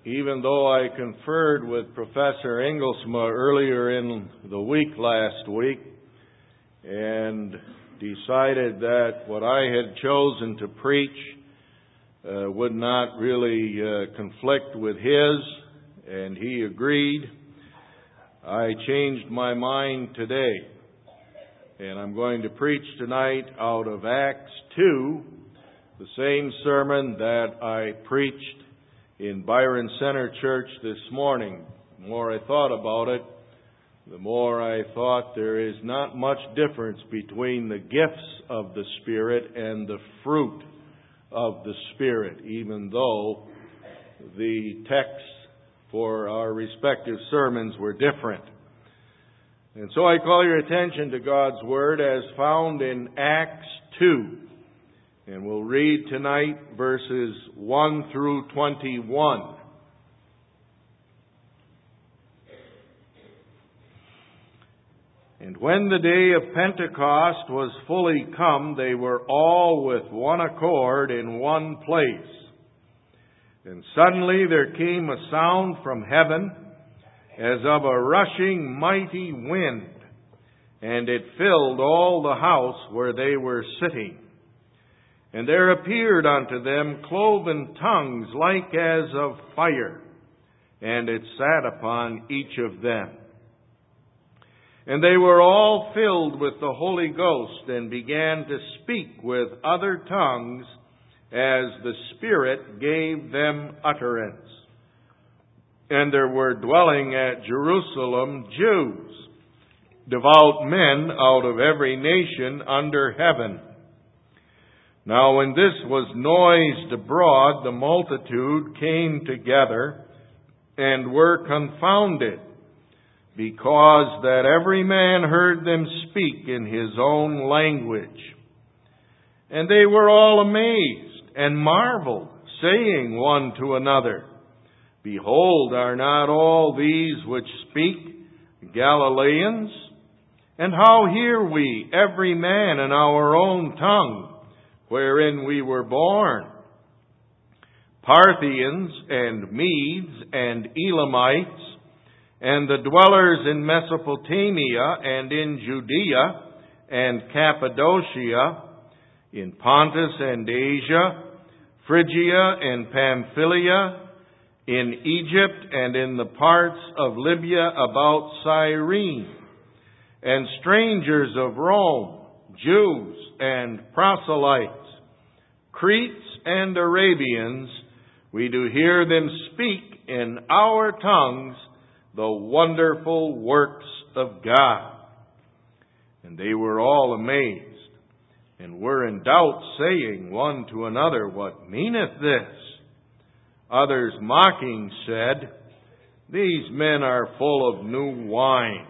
even though I conferred with Professor Engelsma earlier in the week last week and decided that what I had chosen to preach would not really conflict with his, and he agreed, I changed my mind today. And I'm going to preach tonight out of Acts 2, the same sermon that I preached in Byron Center Church this morning. The more I thought about it, the more I thought there is not much difference between the gifts of the Spirit and the fruit of the Spirit, even though the texts for our respective sermons were different. And so I call your attention to God's Word as found in Acts 2. And we'll read tonight verses 1 through 21. And when the day of Pentecost was fully come, they were all with one accord in one place. And suddenly there came a sound from heaven as of a rushing mighty wind, and it filled all the house where they were sitting. And there appeared unto them cloven tongues like as of fire, and it sat upon each of them. And they were all filled with the Holy Ghost, and began to speak with other tongues as the Spirit gave them utterance. And there were dwelling at Jerusalem Jews, devout men out of every nation under heaven. Now when this was noised abroad, the multitude came together and were confounded, because that every man heard them speak in his own language. And they were all amazed and marveled, saying one to another, Behold, are not all these which speak Galileans? And how hear we every man in our own tongue, wherein we were born? Parthians and Medes and Elamites, and the dwellers in Mesopotamia and in Judea and Cappadocia, in Pontus and Asia, Phrygia and Pamphylia, in Egypt and in the parts of Libya about Cyrene, and strangers of Rome, Jews and proselytes, Cretes and Arabians, we do hear them speak in our tongues the wonderful works of God. And they were all amazed, and were in doubt, saying one to another, What meaneth this? Others mocking said, These men are full of new wine.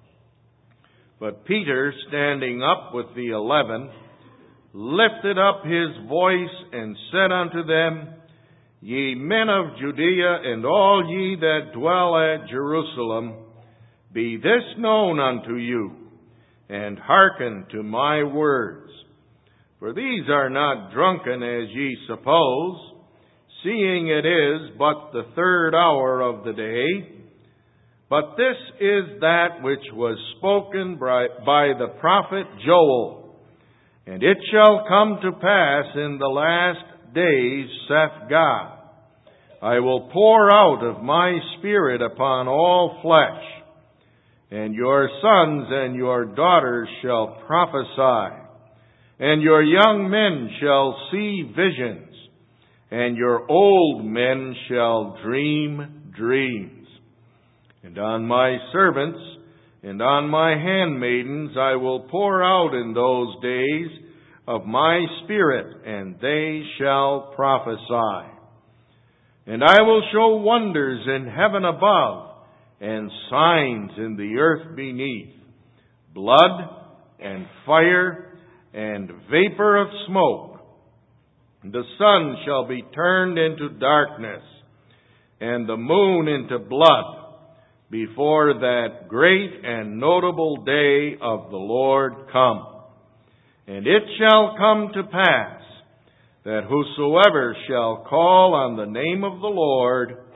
But Peter, standing up with the 11, lifted up his voice and said unto them, Ye men of Judea, and all ye that dwell at Jerusalem, be this known unto you, and hearken to my words. For these are not drunken as ye suppose, seeing it is but the third hour of the day. But this is that which was spoken by the prophet Joel. And it shall come to pass in the last days, saith God, I will pour out of my Spirit upon all flesh, and your sons and your daughters shall prophesy, and your young men shall see visions, and your old men shall dream dreams. And on my servants and on my handmaidens I will pour out in those days of my Spirit, and they shall prophesy. And I will show wonders in heaven above, and signs in the earth beneath, blood and fire and vapor of smoke. The sun shall be turned into darkness, and the moon into blood, before that great and notable day of the Lord come. And it shall come to pass that whosoever shall call on the name of the Lord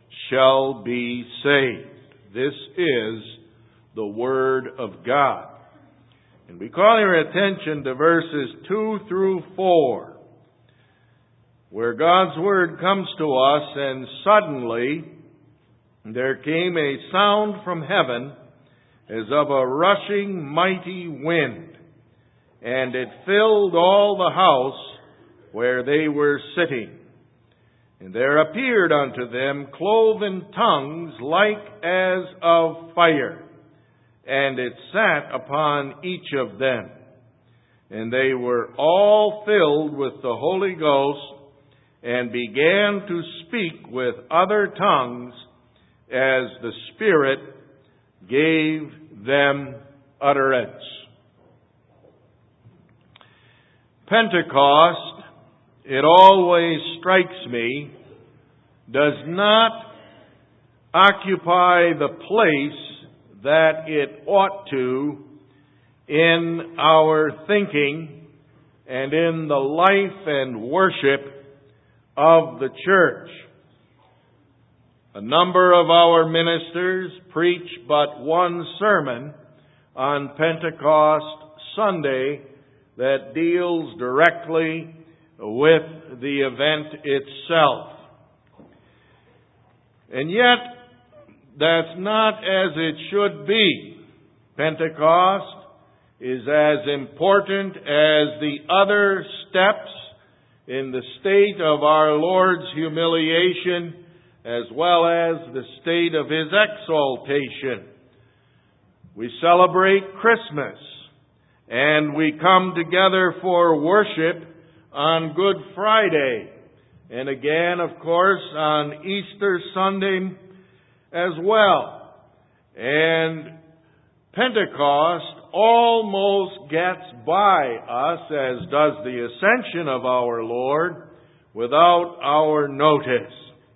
shall be saved. This is the Word of God. And we call your attention to verses 2 through 4, where God's Word comes to us, and suddenly there came a sound from heaven as of a rushing mighty wind, and it filled all the house where they were sitting. And there appeared unto them cloven tongues like as of fire, and it sat upon each of them. And they were all filled with the Holy Ghost, and began to speak with other tongues as the Spirit gave them utterance. Pentecost, it always strikes me, does not occupy the place that it ought to in our thinking and in the life and worship of the church. A number of our ministers preach but one sermon on Pentecost Sunday that deals directly with the event itself. And yet, that's not as it should be. Pentecost is as important as the other steps in the state of our Lord's humiliation, as well as the state of His exaltation. We celebrate Christmas, and we come together for worship on Good Friday, and again, of course, on Easter Sunday as well. And Pentecost almost gets by us, as does the ascension of our Lord, without our notice.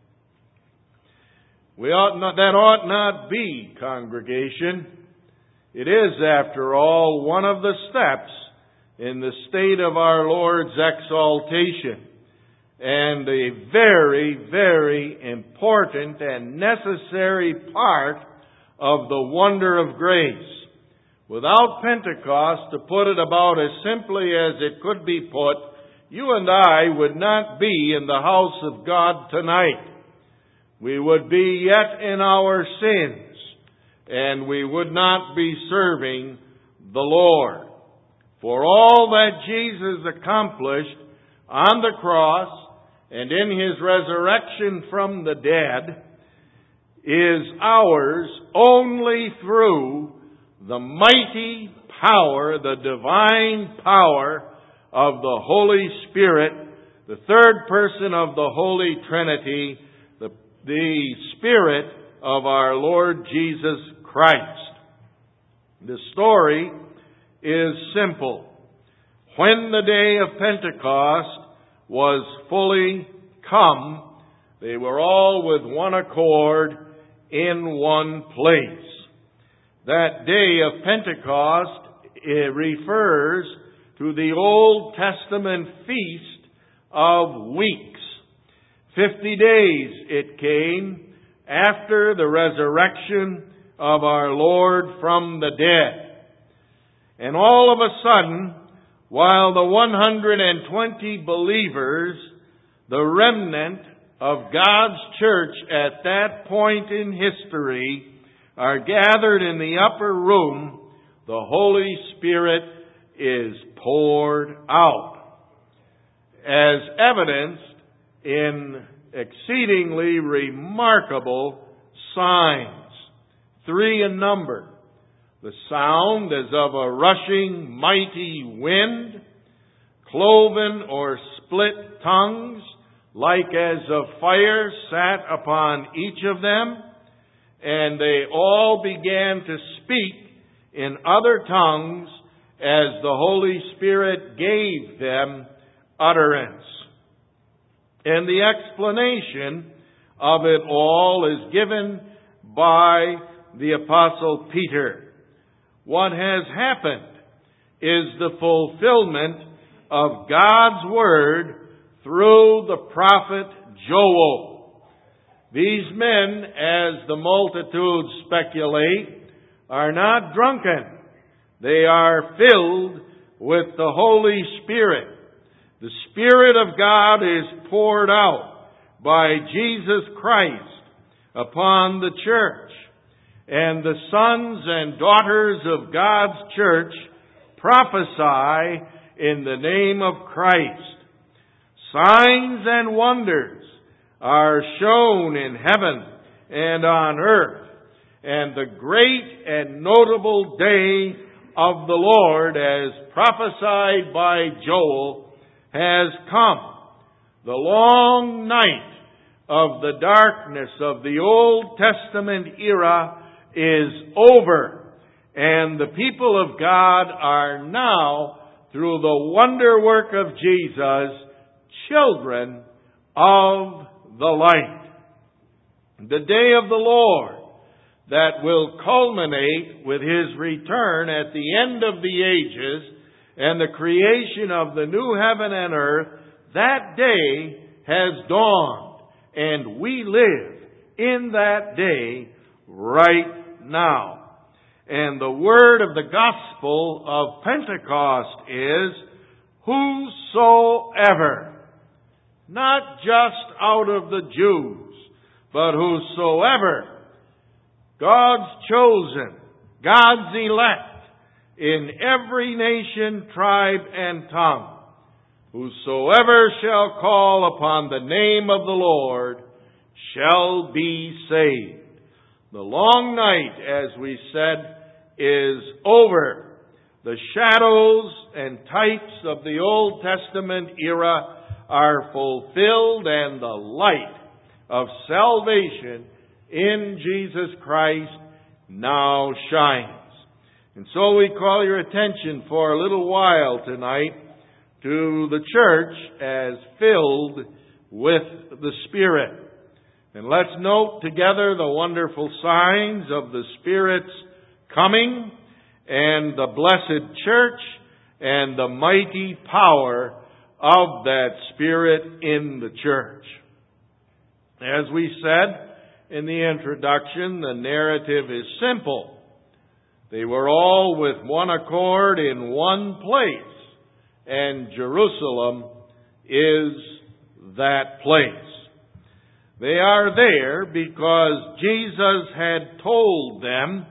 That ought not be, congregation. It is, after all, one of the steps in the state of our Lord's exaltation, and a very, very important and necessary part of the wonder of grace. Without Pentecost, to put it about as simply as it could be put, you and I would not be in the house of God tonight. We would be yet in our sins, and we would not be serving the Lord. For all that Jesus accomplished on the cross and in His resurrection from the dead is ours only through the mighty power, the divine power of the Holy Spirit, the third person of the Holy Trinity, the Spirit of our Lord Jesus Christ. The story is simple. When the day of Pentecost was fully come, they were all with one accord in one place. That day of Pentecost, it refers to the Old Testament feast of weeks. 50 days it came after the resurrection of our Lord from the dead. And all of a sudden, while the 120 believers, the remnant of God's church at that point in history, are gathered in the upper room, the Holy Spirit is poured out, as evidenced in exceedingly remarkable signs, 3 in number. The sound as of a rushing mighty wind, cloven or split tongues, like as of fire, sat upon each of them, and they all began to speak in other tongues as the Holy Spirit gave them utterance. And the explanation of it all is given by the Apostle Peter. What has happened is the fulfillment of God's Word through the prophet Joel. These men, as the multitudes speculate, are not drunken. They are filled with the Holy Spirit. The Spirit of God is poured out by Jesus Christ upon the church. And the sons and daughters of God's church prophesy in the name of Christ. Signs and wonders are shown in heaven and on earth, and the great and notable day of the Lord, as prophesied by Joel, has come. The long night of the darkness of the Old Testament era is over, and the people of God are now, through the wonder work of Jesus, children of the light. The day of the Lord that will culminate with His return at the end of the ages and the creation of the new heaven and earth, that day has dawned, and we live in that day right now. And the word of the gospel of Pentecost is, whosoever, not just out of the Jews, but whosoever, God's chosen, God's elect, in every nation, tribe, and tongue. Whosoever shall call upon the name of the Lord shall be saved. The long night, as we said, is over. The shadows and types of the Old Testament era are fulfilled, and the light of salvation in Jesus Christ now shines. And so we call your attention for a little while tonight to the church as filled with the Spirit. And let's note together the wonderful signs of the Spirit's coming and the blessed church and the mighty power of that Spirit in the church. As we said in the introduction, the narrative is simple. They were all with one accord in one place, and Jerusalem is that place. They are there because Jesus had told them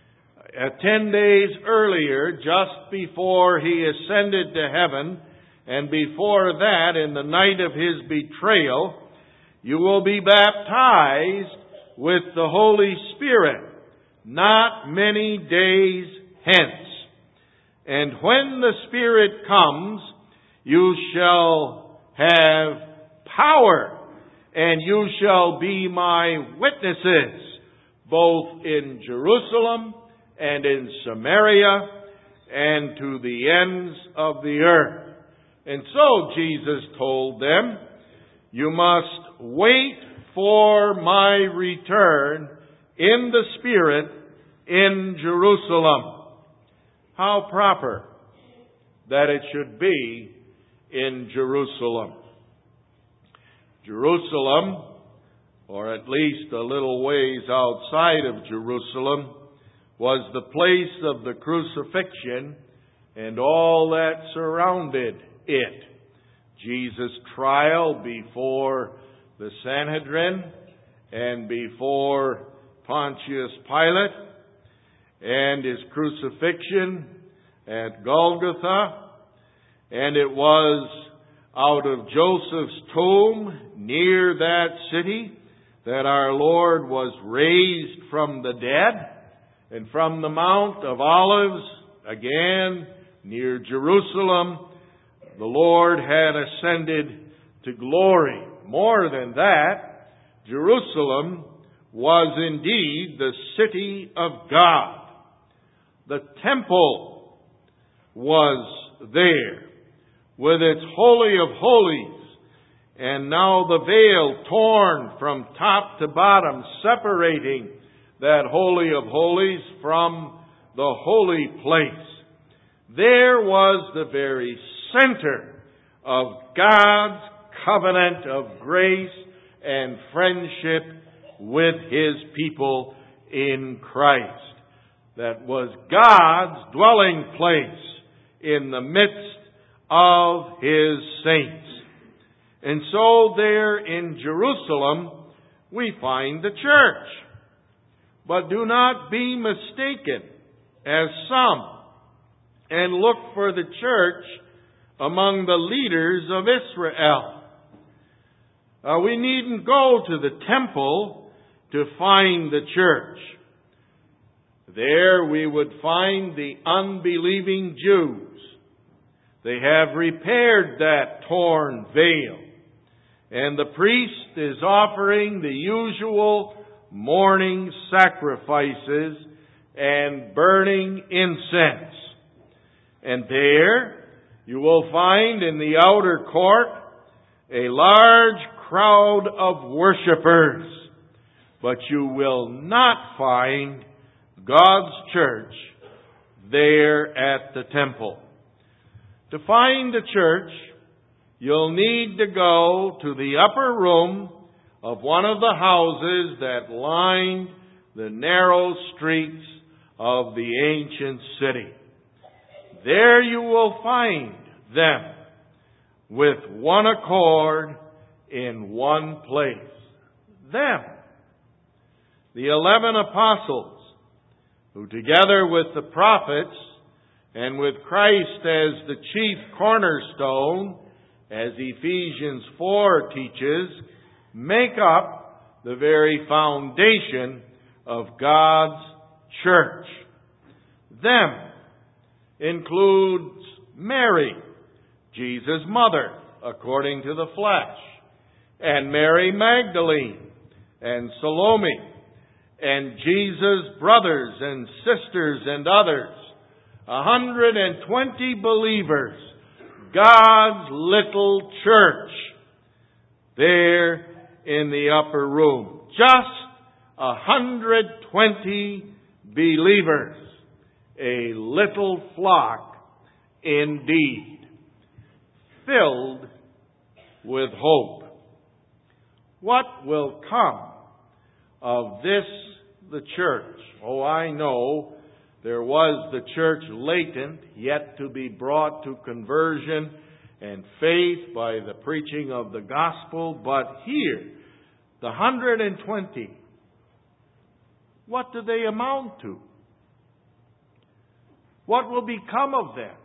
10 days earlier, just before He ascended to heaven, and before that, in the night of His betrayal, you will be baptized with the Holy Spirit not many days hence. And when the Spirit comes, you shall have power, and you shall be my witnesses, both in Jerusalem and in Samaria and to the ends of the earth. And so Jesus told them, you must wait for my return in the Spirit in Jerusalem. How proper that it should be in Jerusalem. Jerusalem, or at least a little ways outside of Jerusalem, was the place of the crucifixion and all that surrounded it. Jesus' trial before the Sanhedrin and before Pontius Pilate, and His crucifixion at Golgotha, and it was out of Joseph's tomb near that city that our Lord was raised from the dead, and from the Mount of Olives, again near Jerusalem, the Lord had ascended to glory. More than that, Jerusalem was indeed the city of God. The temple was there with its Holy of Holies, and now the veil torn from top to bottom, separating that Holy of Holies from the holy place. There was the very center of God's covenant of grace and friendship with His people in Christ. That was God's dwelling place in the midst of His saints. And so there in Jerusalem we find the church. But do not be mistaken, as some, and look for the church among the leaders of Israel. We needn't go to the temple to find the church. There we would find the unbelieving Jews. They have repaired that torn veil, and the priest is offering the usual morning sacrifices and burning incense. And there you will find in the outer court a large crowd of worshipers, but you will not find God's church there at the temple. To find the church, you'll need to go to the upper room of one of the houses that lined the narrow streets of the ancient city. There you will find them with one accord in one place. Them, the 11 apostles, who together with the prophets and with Christ as the chief cornerstone, as Ephesians 4 teaches, make up the very foundation of God's church. Them includes Mary, Jesus' mother, according to the flesh, and Mary Magdalene, and Salome, and Jesus' brothers and sisters and others. 120 believers, God's little church, there in the upper room. Just 120 believers. A little flock indeed, filled with hope. What will come of this, the church? Oh, I know there was the church latent, yet to be brought to conversion and faith by the preaching of the gospel. But here, the 120, what do they amount to? What will become of them?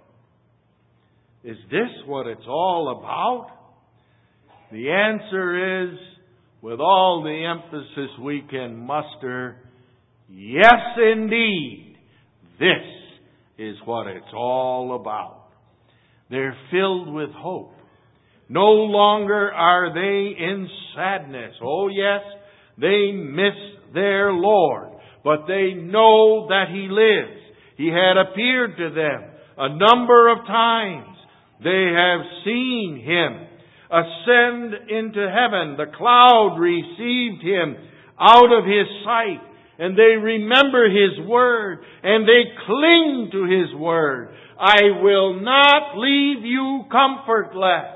Is this what it's all about? The answer is, with all the emphasis we can muster, yes indeed, this is what it's all about. They're filled with hope. No longer are they in sadness. Oh yes, they miss their Lord, but they know that He lives. He had appeared to them a number of times. They have seen Him ascend into heaven. The cloud received Him out of His sight. And they remember His word. And they cling to His word. I will not leave you comfortless.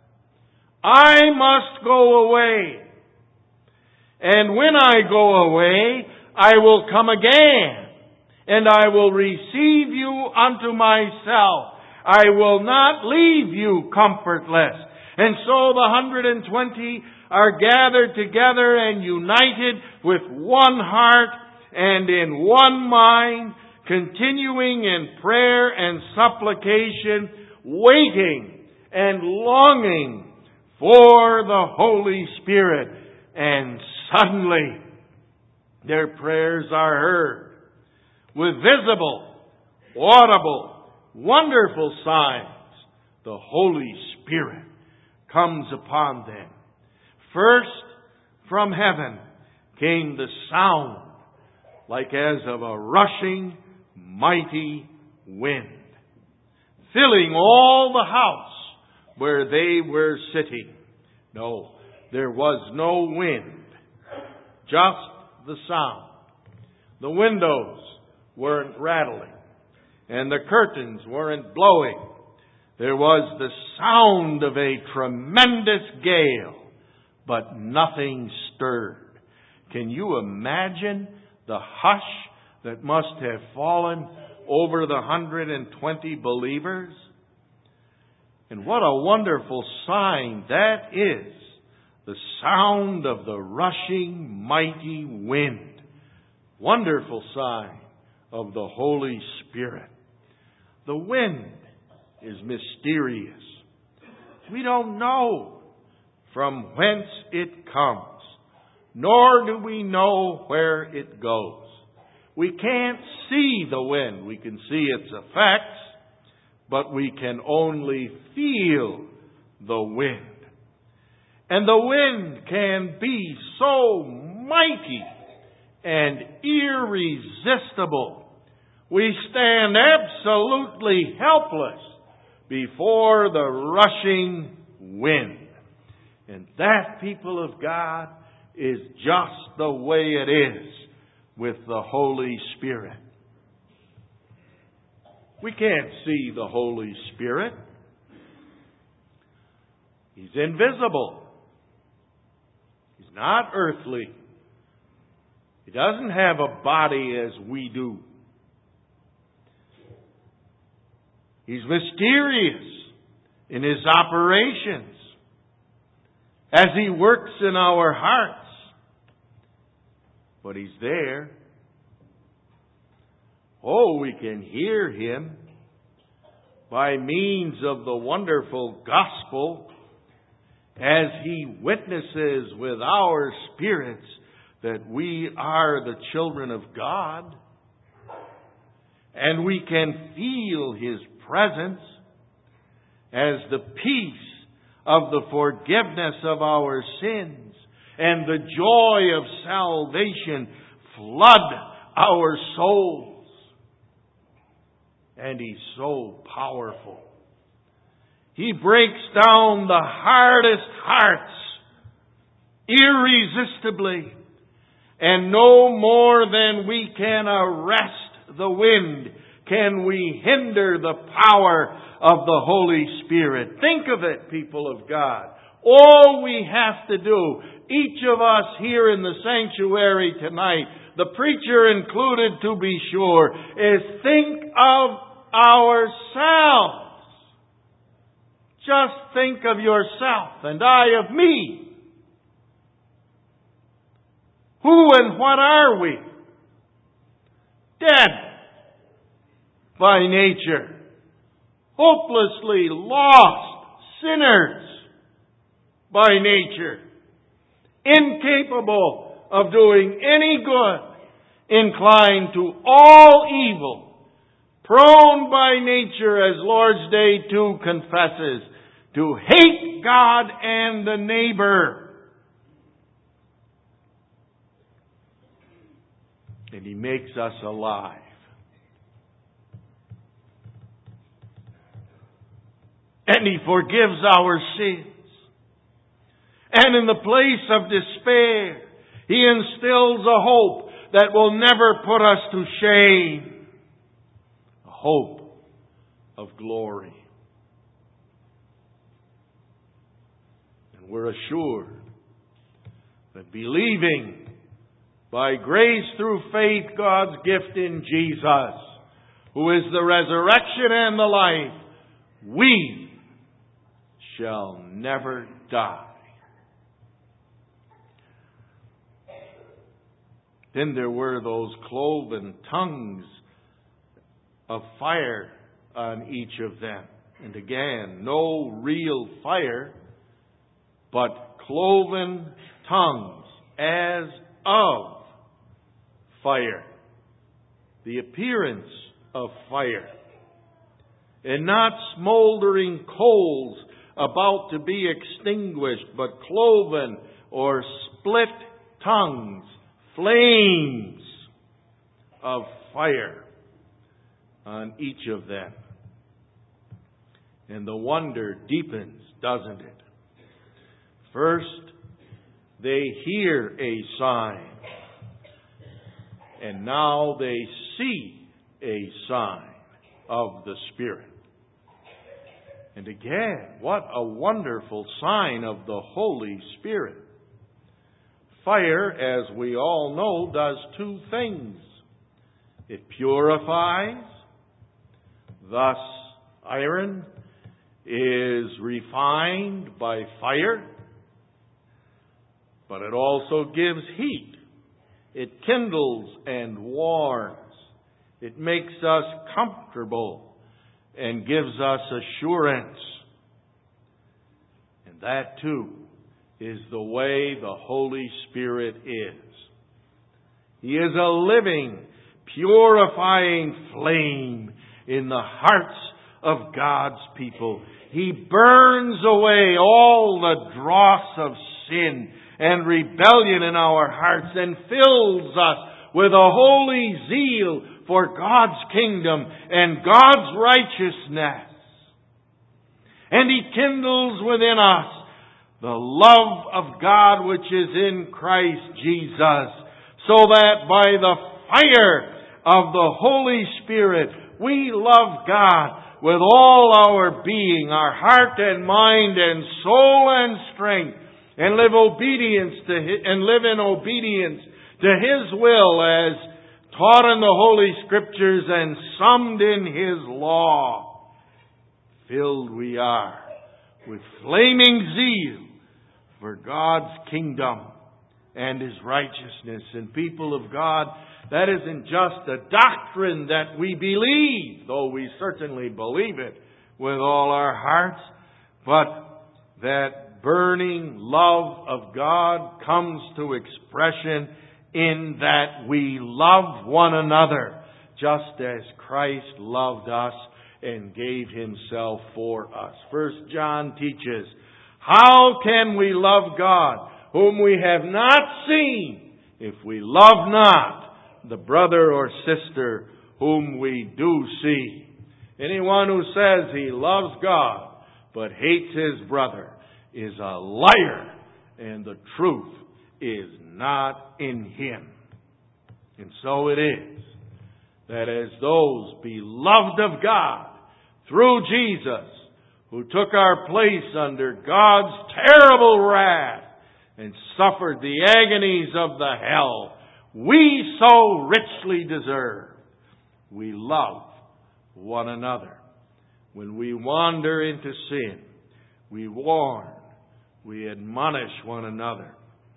I must go away. And when I go away, I will come again. And I will receive you unto myself. I will not leave you comfortless. And so the 120 are gathered together and united with one heart and in one mind, continuing in prayer and supplication, waiting and longing for the Holy Spirit. And suddenly their prayers are heard. With visible, audible, wonderful signs, the Holy Spirit comes upon them. First, from heaven came the sound like as of a rushing, mighty wind, filling all the house where they were sitting. No, there was no wind, just the sound. The windows weren't rattling, and the curtains weren't blowing. There was the sound of a tremendous gale, but nothing stirred. Can you imagine the hush that must have fallen over the 120 believers? And what a wonderful sign that is, the sound of the rushing mighty wind. Wonderful sign of the Holy Spirit. The wind is mysterious. We don't know from whence it comes, nor do we know where it goes. We can't see the wind. We can see its effects, but we can only feel the wind. And the wind can be so mighty and irresistible. We stand absolutely helpless before the rushing wind. And that, people of God, is just the way it is with the Holy Spirit. We can't see the Holy Spirit. He's invisible. He's not earthly. He doesn't have a body as we do. He's mysterious in His operations as He works in our hearts. But He's there. Oh, we can hear Him by means of the wonderful gospel as He witnesses with our spirits that we are the children of God. And we can feel His presence as the peace of the forgiveness of our sins and the joy of salvation flood our souls. And He's so powerful. He breaks down the hardest hearts irresistibly. And no more than we can arrest the wind can we hinder the power of the Holy Spirit. Think of it, people of God. All we have to do, each of us here in the sanctuary tonight, the preacher included to be sure, is think of ourselves. Just think of yourself and I of me. Who and what are we? Dead by nature. Hopelessly lost sinners by nature. Incapable of doing any good. Inclined to all evil. Prone by nature, as Lord's Day 2 confesses, to hate God and the neighbor. And He makes us alive. And He forgives our sins. And in the place of despair, He instills a hope that will never put us to shame. A hope of glory. And we're assured that believing by grace through faith, God's gift in Jesus, who is the resurrection and the life, we shall never die. Then there were those cloven tongues of fire on each of them. And again, no real fire, but cloven tongues as of fire. The appearance of fire. And not smoldering coals about to be extinguished, but cloven or split tongues, flames of fire on each of them. And the wonder deepens, doesn't it? First, they hear a sign. And now they see a sign of the Spirit. And again, what a wonderful sign of the Holy Spirit. Fire, as we all know, does two things. It purifies. Thus, iron is refined by fire. But it also gives heat. It kindles and warms. It makes us comfortable and gives us assurance. And that too is the way the Holy Spirit is. He is a living, purifying flame in the hearts of God's people. He burns away all the dross of sin and rebellion in our hearts and fills us with a holy zeal for God's kingdom and God's righteousness. And He kindles within us the love of God which is in Christ Jesus, so that by the fire of the Holy Spirit we love God with all our being, our heart and mind and soul and strength, and live in obedience to His will as taught in the Holy Scriptures and summed in His law. Filled we are with flaming zeal for God's kingdom and His righteousness. And people of God, that isn't just a doctrine that we believe, though we certainly believe it with all our hearts, but that burning love of God comes to expression in that we love one another, just as Christ loved us and gave Himself for us. 1 John teaches, how can we love God whom we have not seen if we love not the brother or sister whom we do see? Anyone who says he loves God but hates his brother is a liar, and the truth is not in him. And so it is that as those beloved of God through Jesus, who took our place under God's terrible wrath and suffered the agonies of the hell we so richly deserve, we love one another. When we wander into sin, we warn, we admonish one another,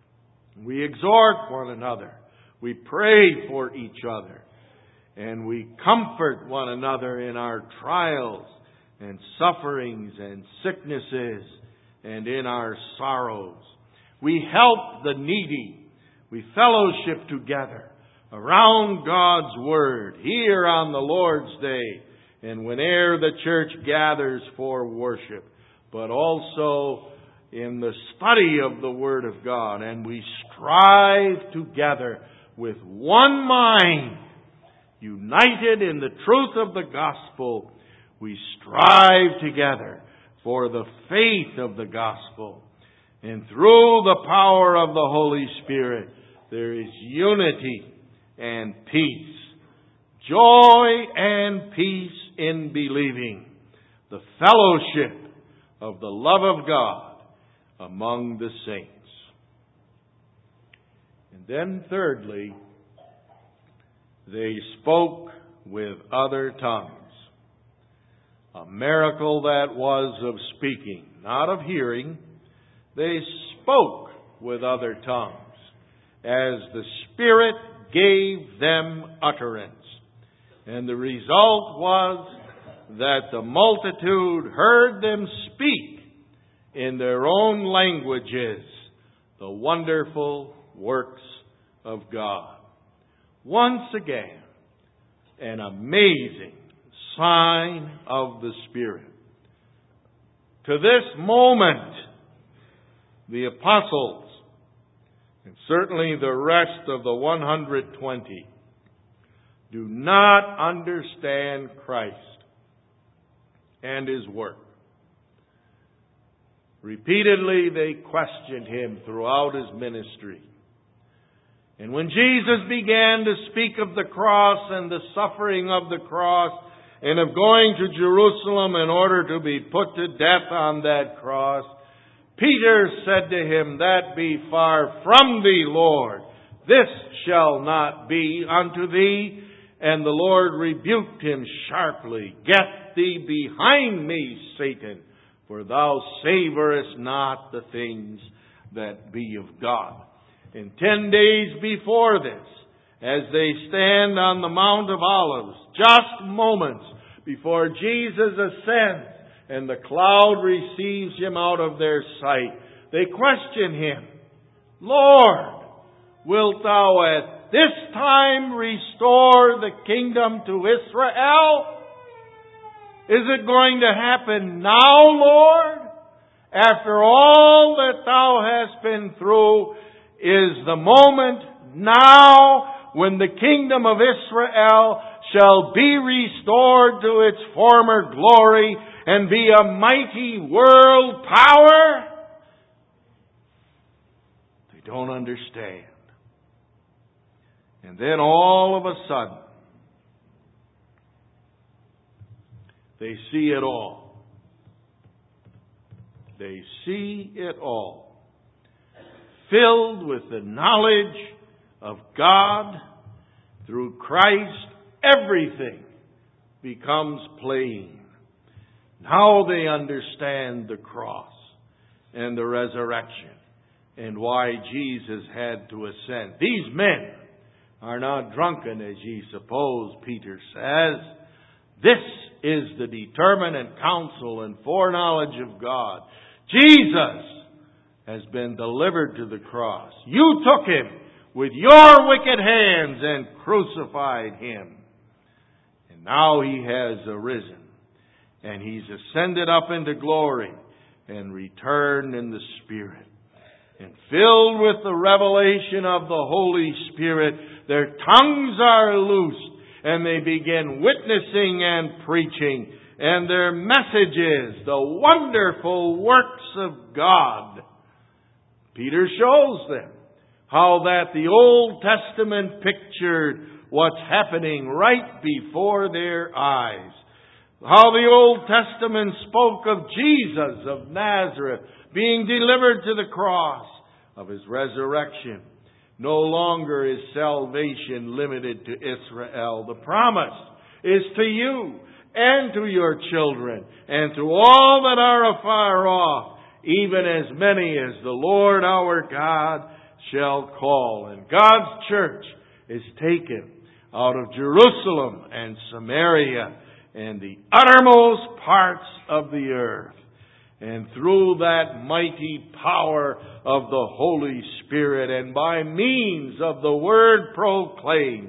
we exhort one another, we pray for each other, and we comfort one another in our trials and sufferings and sicknesses and in our sorrows. We help the needy. We fellowship together around God's Word here on the Lord's Day and whene'er the church gathers for worship, but also in the study of the Word of God. And we strive together with one mind, united in the truth of the gospel. We strive together for the faith of the gospel. And through the power of the Holy Spirit, there is unity and peace. Joy and peace in believing. The fellowship of the love of God among the saints. And then thirdly, they spoke with other tongues. A miracle that was of speaking, not of hearing. They spoke with other tongues as the Spirit gave them utterance. And the result was that the multitude heard them speak in their own languages the wonderful works of God. Once again, an amazing sign of the Spirit. To this moment, the apostles, and certainly the rest of the 120, do not understand Christ and His work. Repeatedly they questioned Him throughout His ministry. And when Jesus began to speak of the cross and the suffering of the cross, and of going to Jerusalem in order to be put to death on that cross, Peter said to him, That be far from thee, Lord. This shall not be unto thee. And the Lord rebuked him sharply. Get thee behind me, Satan, for thou savorest not the things that be of God. And 10 days before this, as they stand on the Mount of Olives, just moments before Jesus ascends and the cloud receives him out of their sight, they question him, Lord, wilt thou at this time restore the kingdom to Israel? Is it going to happen now, Lord? After all that thou hast been through, is the moment now when the kingdom of Israel shall be restored to its former glory and be a mighty world power? They don't understand. And then all of a sudden, they see it all. They see it all. Filled with the knowledge of God through Christ, everything becomes plain. Now they understand the cross and the resurrection and why Jesus had to ascend. These men are not drunken, as ye suppose, Peter says. This is the determinate counsel and foreknowledge of God. Jesus has been delivered to the cross. You took him with your wicked hands and crucified him. And now he has arisen. And he's ascended up into glory and returned in the Spirit. And filled with the revelation of the Holy Spirit, their tongues are loosed and they begin witnessing and preaching. And their message is the wonderful works of God. Peter shows them how that the Old Testament pictured what's happening right before their eyes. How the Old Testament spoke of Jesus of Nazareth being delivered to the cross, of his resurrection. No longer is salvation limited to Israel. The promise is to you and to your children and to all that are afar off, even as many as the Lord our God shall call. And God's church is taken out of Jerusalem and Samaria and the uttermost parts of the earth. And through that mighty power of the Holy Spirit and by means of the word proclaimed,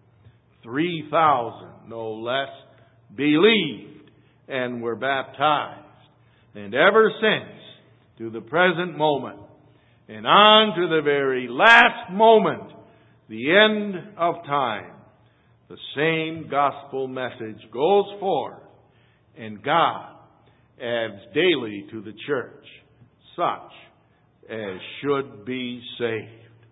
3,000, no less, believed and were baptized. And ever since, to the present moment, and on to the very last moment, the end of time, the same gospel message goes forth, and God adds daily to the church such as should be saved.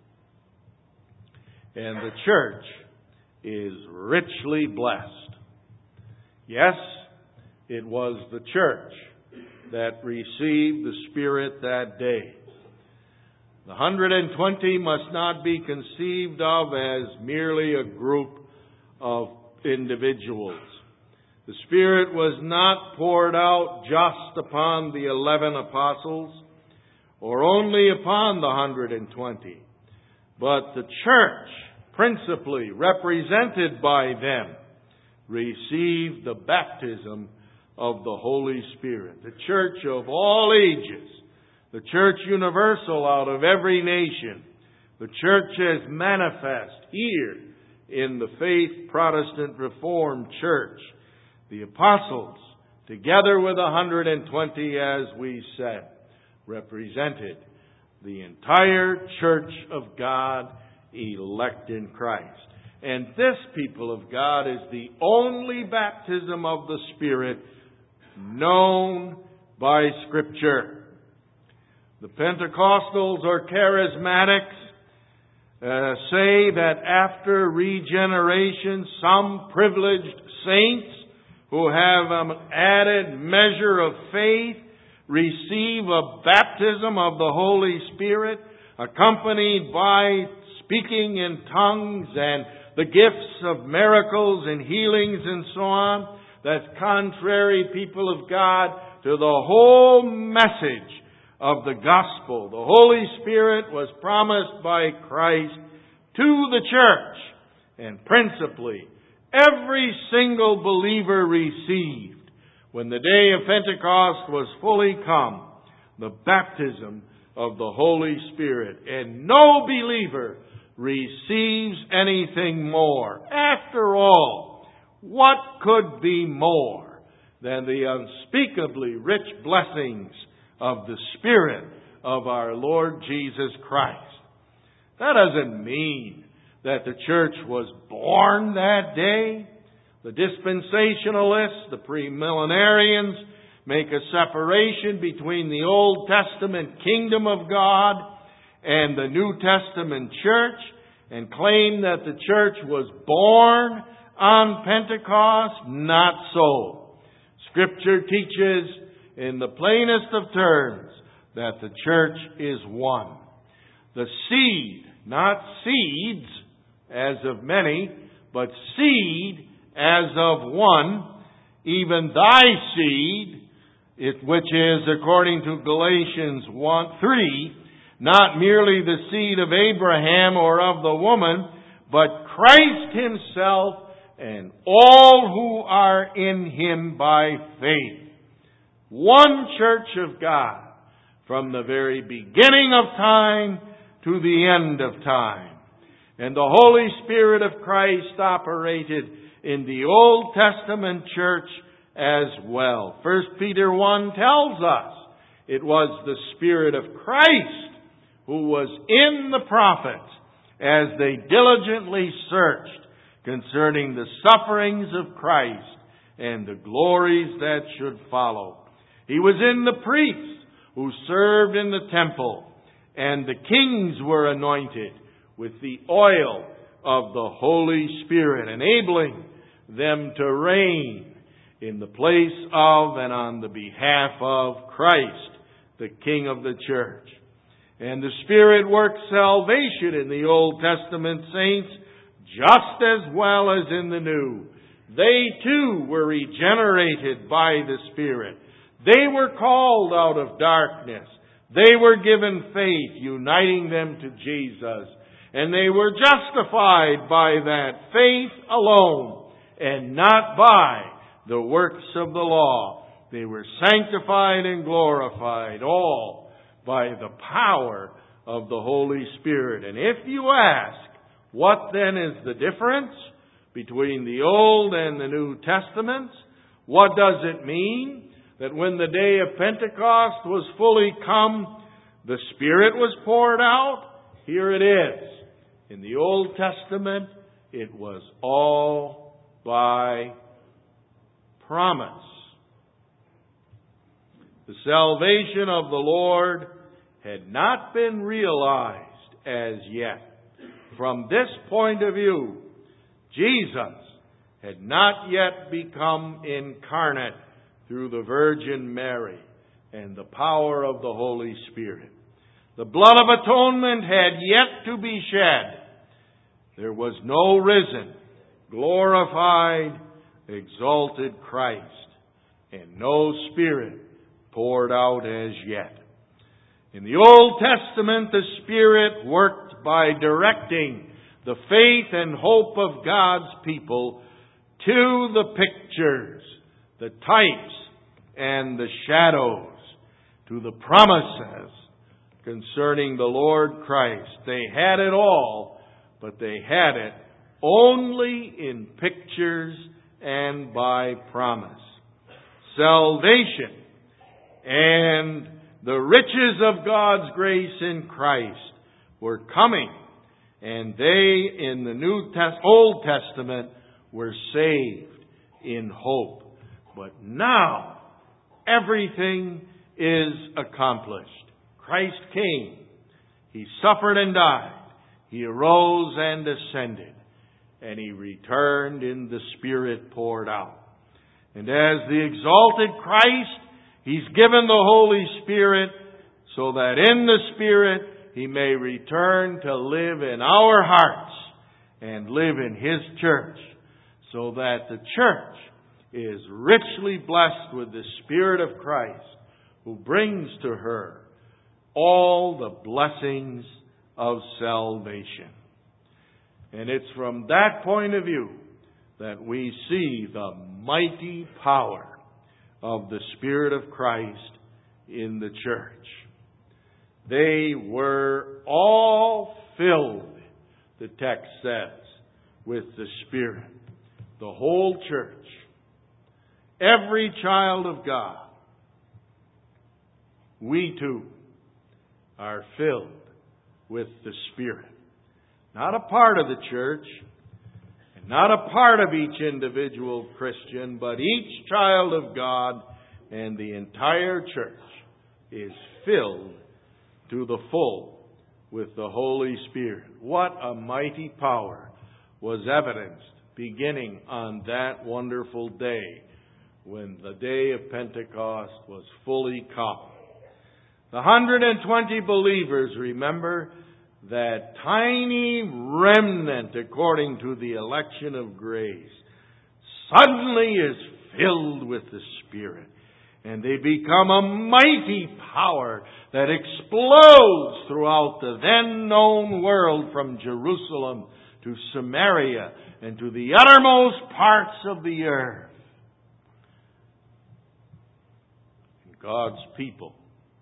And the church is richly blessed. Yes, it was the church that received the Spirit that day. The 120 must not be conceived of as merely a group of individuals. The Spirit was not poured out just upon the 11 apostles or only upon the 120, but the church, principally represented by them, received the baptism of the Holy Spirit. The church of all ages, the church universal out of every nation, the church as manifest here in the Faith Protestant Reformed Church, the apostles, together with 120, as we said, represented the entire church of God elect in Christ. And this, people of God, is the only baptism of the Spirit known by Scripture. The Pentecostals or Charismatics say that after regeneration, some privileged saints who have an added measure of faith receive a baptism of the Holy Spirit, accompanied by speaking in tongues and the gifts of miracles and healings and so on, that's contrary, people of God, to the whole message of the gospel. The Holy Spirit was promised by Christ to the church, and principally, every single believer received, when the day of Pentecost was fully come, the baptism of the Holy Spirit. And no believer receives anything more. After all, what could be more than the unspeakably rich blessings of the Spirit of our Lord Jesus Christ? That doesn't mean that the church was born that day. The dispensationalists, the premillenarians, make a separation between the Old Testament kingdom of God and the New Testament church, and claim that the church was born on Pentecost. Not so. Scripture teaches in the plainest of terms that the church is one. The seed, not seeds as of many, but seed as of one, even thy seed, which is, according to Galatians 3, not merely the seed of Abraham or of the woman, but Christ himself and all who are in him by faith. One church of God from the very beginning of time to the end of time. And the Holy Spirit of Christ operated in the Old Testament church as well. 1 Peter 1 tells us it was the Spirit of Christ who was in the prophets as they diligently searched concerning the sufferings of Christ and the glories that should follow. He was in the priests who served in the temple, and the kings were anointed with the oil of the Holy Spirit, enabling them to reign in the place of and on the behalf of Christ, the King of the church. And the Spirit worked salvation in the Old Testament saints just as well as in the New. They too were regenerated by the Spirit. They were called out of darkness. They were given faith, uniting them to Jesus. And they were justified by that faith alone, and not by the works of the law. They were sanctified and glorified, all by the power of the Holy Spirit. And if you ask, what then is the difference between the Old and the New Testaments? What does it mean that when the day of Pentecost was fully come, the Spirit was poured out? Here it is. In the Old Testament, it was all by promise. The salvation of the Lord had not been realized as yet. From this point of view, Jesus had not yet become incarnate through the Virgin Mary and the power of the Holy Spirit. The blood of atonement had yet to be shed. There was no risen, glorified, exalted Christ, and no Spirit poured out as yet. In the Old Testament, the Spirit worked by directing the faith and hope of God's people to the pictures, the types, and the shadows, to the promises concerning the Lord Christ. They had it all, but they had it only in pictures and by promise. Salvation and the riches of God's grace in Christ were coming, and they in the Old Testament were saved in hope. But now everything is accomplished. Christ came. He suffered and died. He arose and ascended. And He returned in the Spirit poured out. And as the exalted Christ He's given the Holy Spirit so that in the Spirit He may return to live in our hearts and live in His church, so that the church is richly blessed with the Spirit of Christ, who brings to her all the blessings of salvation. And it's from that point of view that we see the mighty power of the Spirit of Christ in the church. They were all filled, the text says, with the Spirit. The whole church. Every child of God. We too are filled with the Spirit. Not a part of the church, and not a part of each individual Christian, but each child of God and the entire church is filled to the full with the Holy Spirit. What a mighty power was evidenced beginning on that wonderful day when the day of Pentecost was fully come. The 120 believers, remember, that tiny remnant according to the election of grace, suddenly is filled with the Spirit. And they become a mighty power that explodes throughout the then known world from Jerusalem to Samaria and to the uttermost parts of the earth. And God's people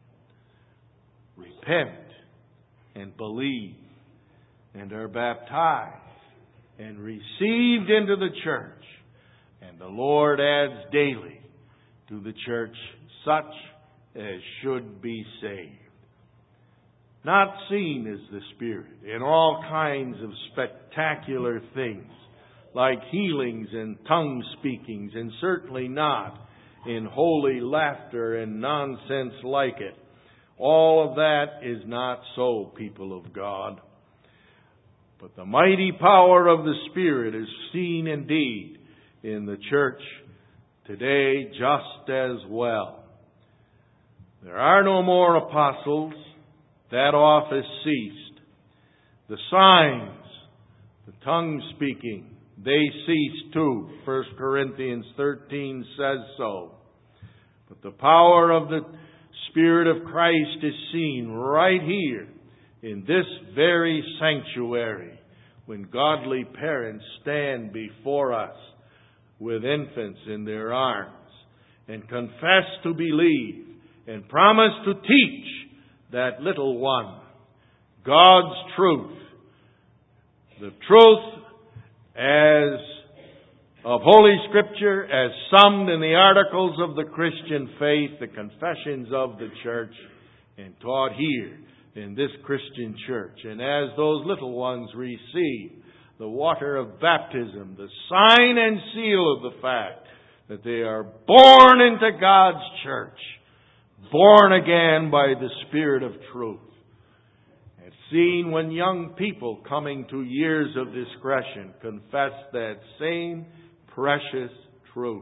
repent and believe and are baptized and received into the church. And the Lord adds daily to the church such as should be saved. Not seen is the Spirit in all kinds of spectacular things, like healings and tongue speakings, and certainly not in holy laughter and nonsense like it. All of that is not so, people of God. But the mighty power of the Spirit is seen indeed in the church today just as well. There are no more apostles. That office ceased. The signs, the tongue speaking, they ceased too. 1 Corinthians 13 says so. But the power of the Spirit of Christ is seen right here in this very sanctuary when godly parents stand before us with infants in their arms and confess to believe and promise to teach that little one God's truth, the truth as of Holy Scripture as summed in the articles of the Christian faith, the confessions of the church, and taught here in this Christian church. And as those little ones receive the water of baptism, the sign and seal of the fact that they are born into God's church, born again by the Spirit of truth. It's seen when young people coming to years of discretion confess that same precious truth.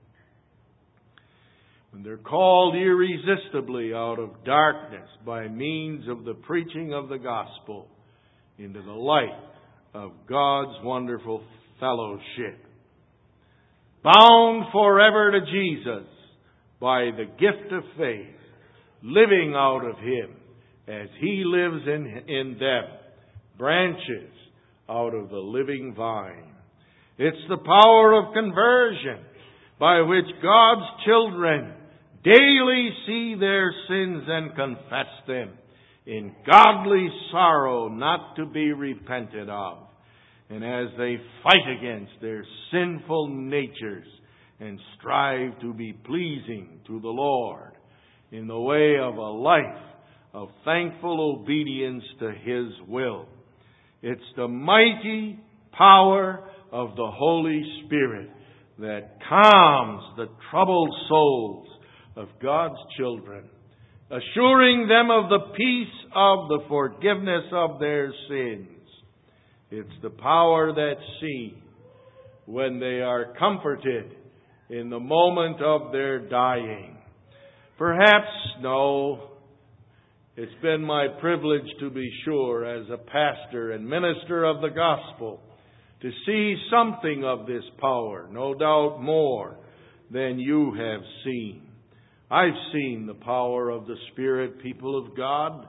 When they're called irresistibly out of darkness by means of the preaching of the gospel into the light of God's wonderful fellowship. Bound forever to Jesus by the gift of faith, living out of Him as He lives in them, branches out of the living vine. It's the power of conversion by which God's children daily see their sins and confess them in godly sorrow not to be repented of. And as they fight against their sinful natures and strive to be pleasing to the Lord in the way of a life of thankful obedience to His will. It's the mighty power of the Holy Spirit that calms the troubled souls of God's children, assuring them of the peace of the forgiveness of their sins. It's the power that's seen when they are comforted in the moment of their dying Perhaps, no. It's been my privilege, to be sure, as a pastor and minister of the gospel, to see something of this power, no doubt more than you have seen. I've seen the power of the Spirit, people of God.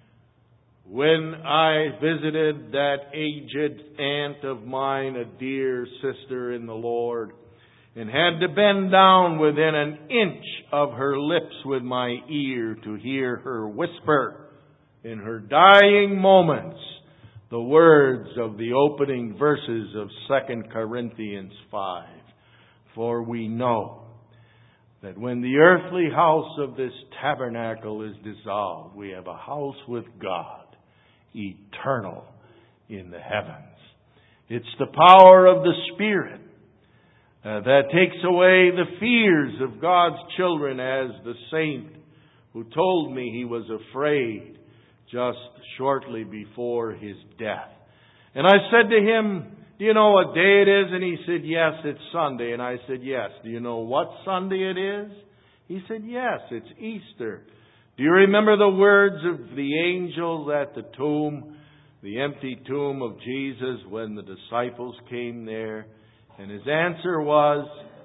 When I visited that aged aunt of mine, a dear sister in the Lord, and had to bend down within an inch of her lips with my ear to hear her whisper in her dying moments the words of the opening verses of 2 Corinthians 5. For we know that when the earthly house of this tabernacle is dissolved, we have a house with God, eternal in the heavens. It's the power of the Spirit that takes away the fears of God's children, as the saint who told me he was afraid just shortly before his death. And I said to him, do you know what day it is? And he said, yes, it's Sunday. And I said, yes. Do you know what Sunday it is? He said, yes, it's Easter. Do you remember the words of the angels at the tomb, the empty tomb of Jesus, when the disciples came there? And his answer was,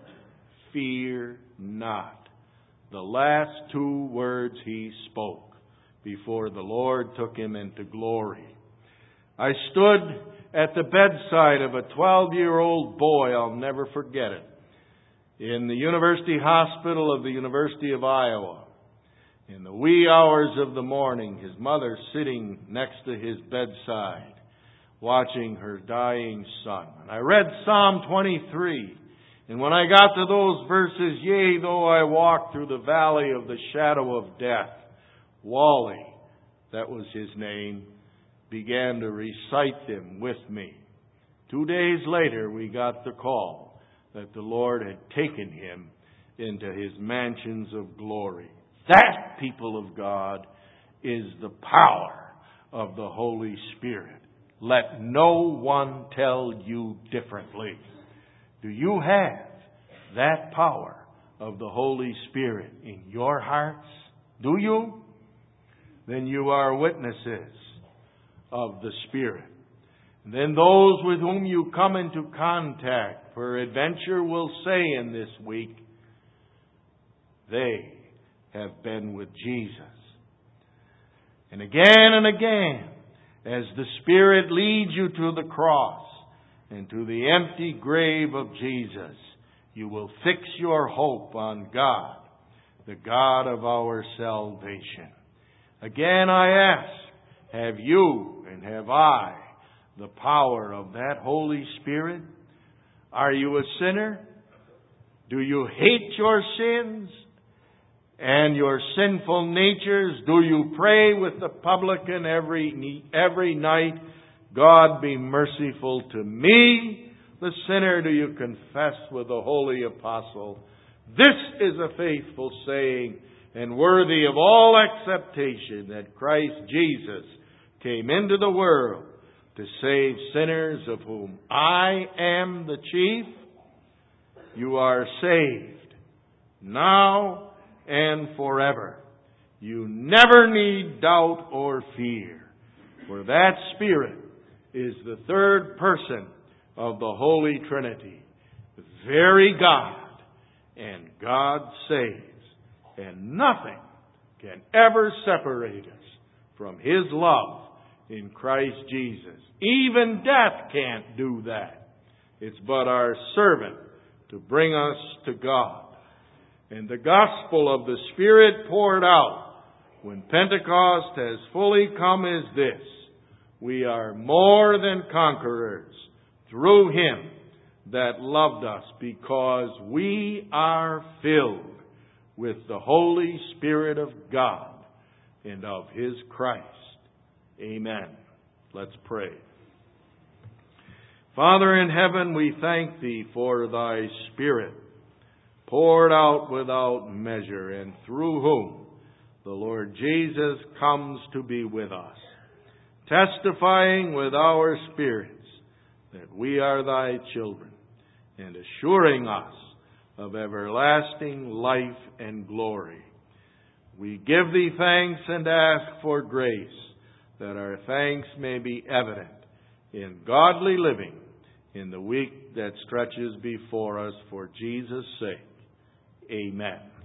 fear not. The last two words he spoke before the Lord took him into glory. I stood at the bedside of a 12-year-old boy, I'll never forget it, in the University Hospital of the University of Iowa. In the wee hours of the morning, his mother sitting next to his bedside, watching her dying son. And I read Psalm 23. And when I got to those verses, yea, though I walk through the valley of the shadow of death, Wally, that was his name, began to recite them with me. 2 days later, we got the call that the Lord had taken him into his mansions of glory. That, people of God, is the power of the Holy Spirit. Let no one tell you differently. Do you have that power of the Holy Spirit in your hearts? Do you? Then you are witnesses of the Spirit. And then those with whom you come into contact, peradventure, will say in this week, they have been with Jesus. And again, as the Spirit leads you to the cross and to the empty grave of Jesus, you will fix your hope on God, the God of our salvation. Again, I ask, have you and have I the power of that Holy Spirit? Are you a sinner? Do you hate your sins and your sinful natures? Do you pray with the publican every night, God be merciful to me, the sinner? Do you confess with the holy apostle, this is a faithful saying and worthy of all acceptation, that Christ Jesus came into the world to save sinners, of whom I am the chief? You are saved now and forever. You never need doubt or fear, for that Spirit is the third person of the Holy Trinity, the very God, and God saves, and nothing can ever separate us from His love in Christ Jesus. Even death can't do that. It's but our servant to bring us to God. And the gospel of the Spirit poured out when Pentecost has fully come is this: we are more than conquerors through Him that loved us, because we are filled with the Holy Spirit of God and of His Christ. Amen. Let's pray. Father in heaven, we thank Thee for Thy Spirit, poured out without measure, and through whom the Lord Jesus comes to be with us, testifying with our spirits that we are Thy children, and assuring us of everlasting life and glory. We give Thee thanks and ask for grace, that our thanks may be evident in godly living in the week that stretches before us, for Jesus' sake. Amen.